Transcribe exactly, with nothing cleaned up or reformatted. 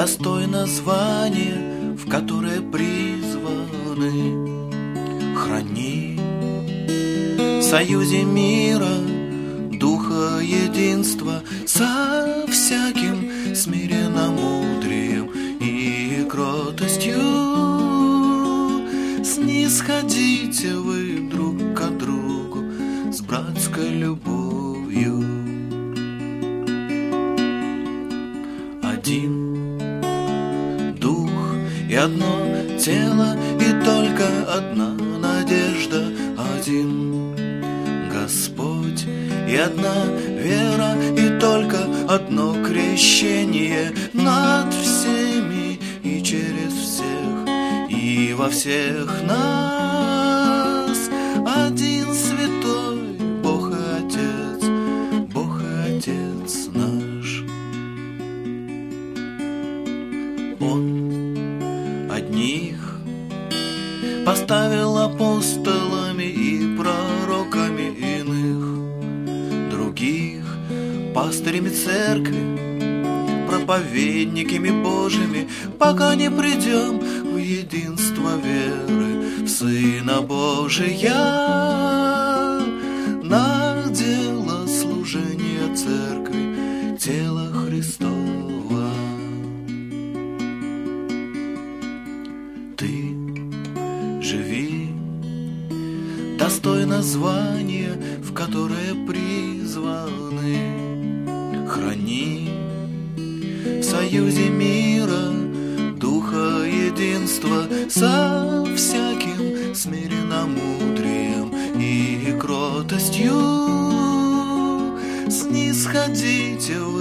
достойно звания, в которое призваны. Храни в союзе мира духа единства со всяким смиренномудрием и кротостью. Снисходите вы друг к другу с братской любовью. Один дух и одно тело, и только одна надежда, один Господь и одна вера, и только одно крещение над всеми и через всех, и во всех нас. Один святой Бог и Отец, Бог и Отец наш. Он одних поставил апостолами и пророками, иных других пастырями церкви, проповедниками Божьими, пока не придем в единство веры в Сына Божия, на дело служения церкви, тела Христова. Ты живи достойно звания, в которое призваны. Храни в союзе мира духа единства со всяким смиренномудрием и кротостью. Снисходите вы